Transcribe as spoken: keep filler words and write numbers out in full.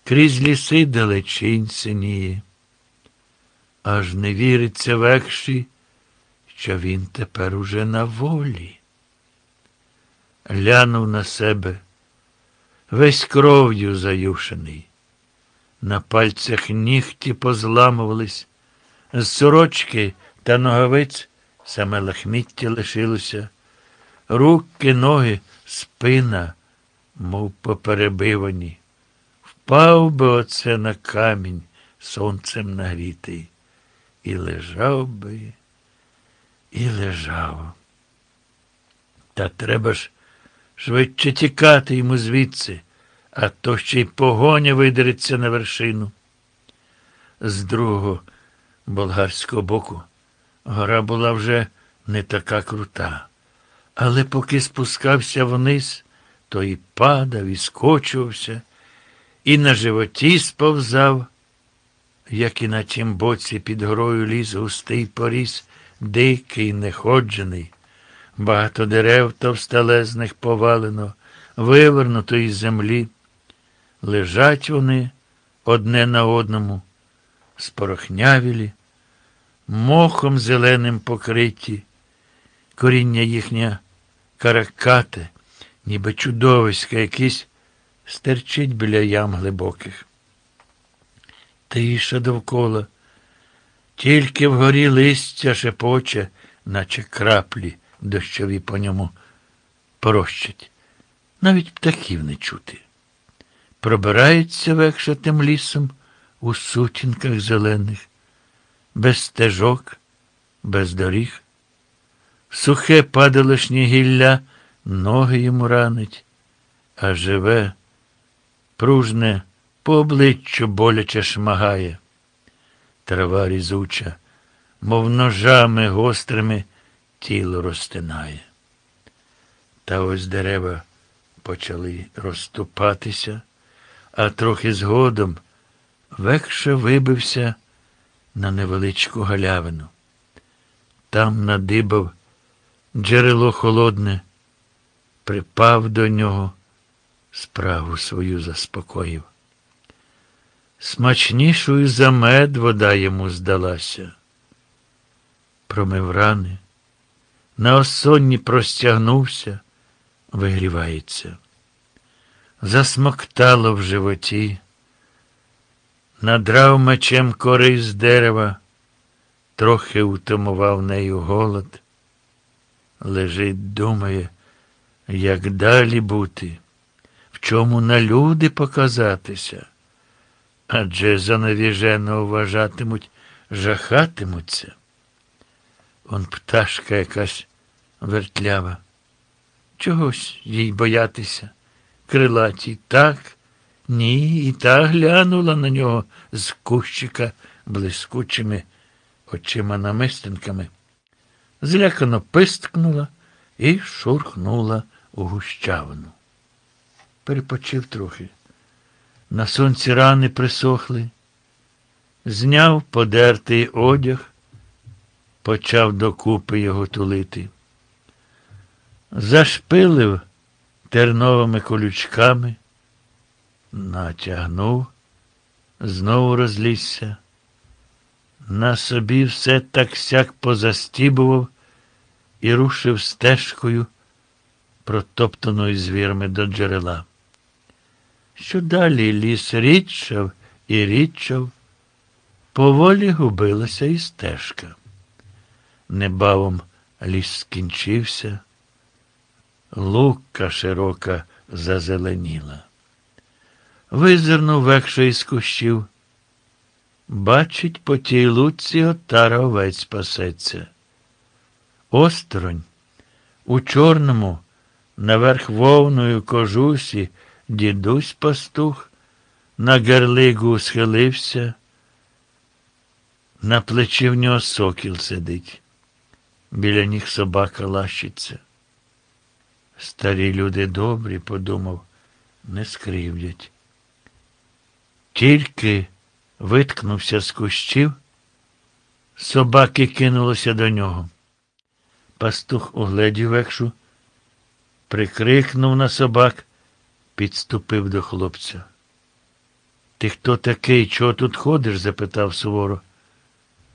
крізь ліси далечінь синіє. Аж не віриться Векші, що він тепер уже на волі. Глянув на себе, весь кров'ю заюшений. На пальцях нігті позламувались, з сорочки та ногавиць саме лахміття лишилося. Руки, ноги, спина, мов поперебивані. Впав би оце на камінь, сонцем нагрітий. І лежав би, і лежав. Та треба ж швидше тікати йому звідси, а то ще й погоня видереться на вершину. З другого болгарського боку гора була вже не така крута, але поки спускався вниз, то і падав, і скочувався, і на животі сповзав, як і на тім боці під горою ліс густий поріс, дикий, неходжений. Багато дерев товстелезних повалено, вивернуто із землі. Лежать вони одне на одному, спорохнявілі, мохом зеленим покриті, коріння їхнє каракате, ніби чудовиська якісь, стерчить біля ям глибоких. Тиша довкола, тільки вгорі листя шепоче, наче краплі дощові по ньому порощать. Навіть птахів не чути. Пробирається Векша тим лісом у сутінках зелених, без стежок, без доріг. Сухе падалишнє гілля ноги йому ранить, а живе, пружне, по обличчю боляче шмагає. Трава різуча, мов ножами гострими, тіло розтинає. Та ось дерева почали розступатися, а трохи згодом Векша вибився на невеличку галявину. Там надибав джерело холодне, припав до нього, справу свою заспокоїв. Смачнішою за мед вода йому здалася. Промив рани, на осонні простягнувся, вигрівається. Засмоктало в животі, надрав мечем кори з дерева, трохи утамував нею голод. Лежить, думає, як далі бути, в чому на люди показатися. Адже за навіженого вважатимуть, жахатимуться. Он пташка якась вертлява. Чогось їй боятися. Крилаті так, ні, і та глянула на нього з кущика блискучими очима-намистинками. Злякано писткнула і шурхнула у гущавину. Перепочив трохи. На сонці рани присохли. Зняв подертий одяг, почав докупи його тулити. Зашпилив терновими колючками, натягнув, знову розлізся. На собі все так-сяк позастібував і рушив стежкою, протоптаною звірами до джерела. Що далі ліс рідшав і рідшав, поволі губилася і стежка. Небавом ліс скінчився, лука широка зазеленіла. Визирнув Векша із кущів. Бачить, по тій луці отара овець пасеться. Осторонь, у чорному, наверх вовною кожусі, дідусь-пастух на герлигу схилився, на плечі в нього сокіл сидить. Біля них собака лащиться. Старі люди добрі, подумав, не скривдять. Тільки виткнувся з кущів, собаки кинулося до нього. Пастух угледів Векшу, прикрикнув на собак, підступив до хлопця. Ти хто такий, чого тут ходиш? Запитав суворо.